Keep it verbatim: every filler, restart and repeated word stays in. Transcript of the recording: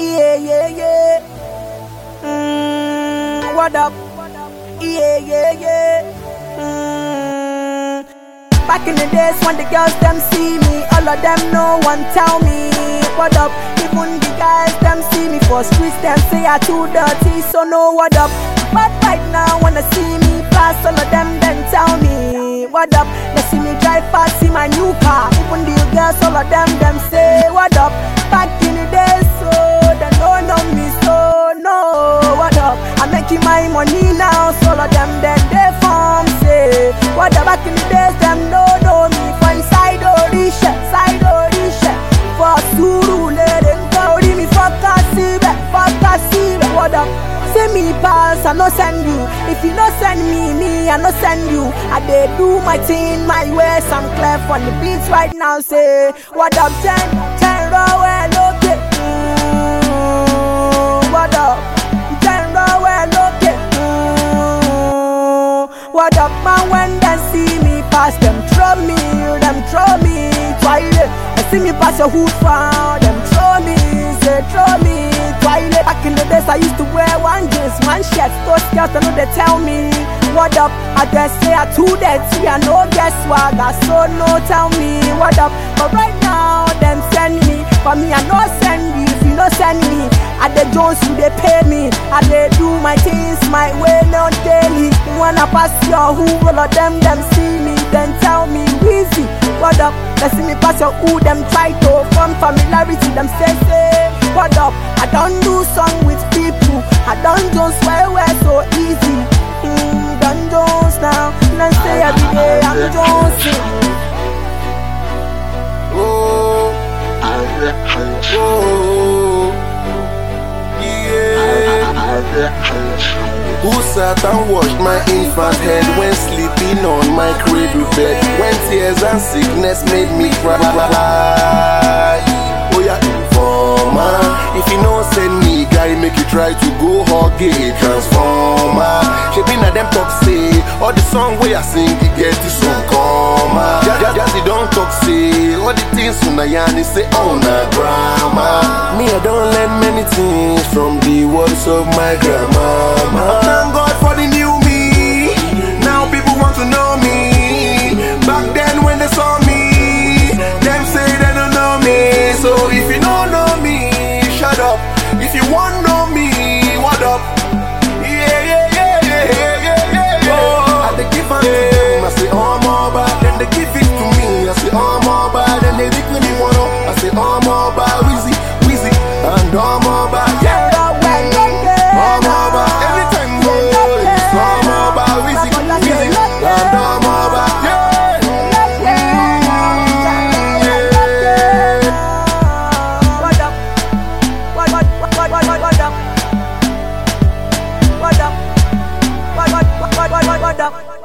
Yeah, yeah, yeah. Mm, what up? Yeah, yeah, yeah. Mm. Back in the days when the girls them see me, all of them no one tell me what up. Even the guys them see me for streets, them say I too dirty, so no what up. But right now when they see me pass, all of them then tell me what up. They see me drive past, see my new car. Even the girls, all of them them say what up. Back in the days, so they don't know me, so no what up. I'm making my money now, so all of them then they form say what up. Back in the days, them don't know me for inside Odisha, side Odisha. For Suru, let them go, me for Kasibe, for Kasibe. What up? Say me pass, I no send you. If you no send me, me I no send you. I dey do my thing, my ways. I'm clear on the beats right now. Say what up, ten, ten row well okay. Mm, what up, ten row well okay. Mm, what up, man? When they see me pass, them throw me, them throw me. Toilet, they see me pass your hood far, them throw me, say throw me. Toilet. Back in the days I used to wear one jeans, one shirt, those girls I know they tell me what up. I just say I too dirty, I no get swagger, so no tell me what up. But right now them send me, for me I no send you. If you no send me, at the Jones you they pay me. I they do my things my way, not daily. When I pass your who, all of them them see me, then tell me Weezy, what up? They see me pass your who, them try to form familiarity, them say say what up. I don't do song with people, I don't just swear we're so easy. Mm, don't Jones now, let's say every day I'm Jonesing. Oh, oh, yeah. Who sat and washed my infant head when sleeping on my cradle bed? When tears and sickness made me cry. Oh yeah, informer. If you no send me, guy, make you try to go hug a transformer. She been at them talk say, all the song where I sing, you get this song come. Just you don't talk say, all the things from Nayani say, oh na grandma. Me, I don't learn many things from the words of my grandma. Thank God for the new me. Now people want to know me. Back then when they saw me, them say they don't know me. So if you don't know me, shut up. If you want know me, what up? Yeah, yeah, yeah, yeah, yeah, yeah, yeah. Oh, and they give it to them, I say, oh, more bad. Then they give it to me, I say, oh, more bad. Then they make me one up, I say, oh, more bad. Wheezy, Wheezy, and oh, more bad. Yeah, oh, more bad. Every time we go, it's oh, more bad. Wheezy, Wheezy, and oh, more bad. Yeah. What up? What up? What up? What up? What up?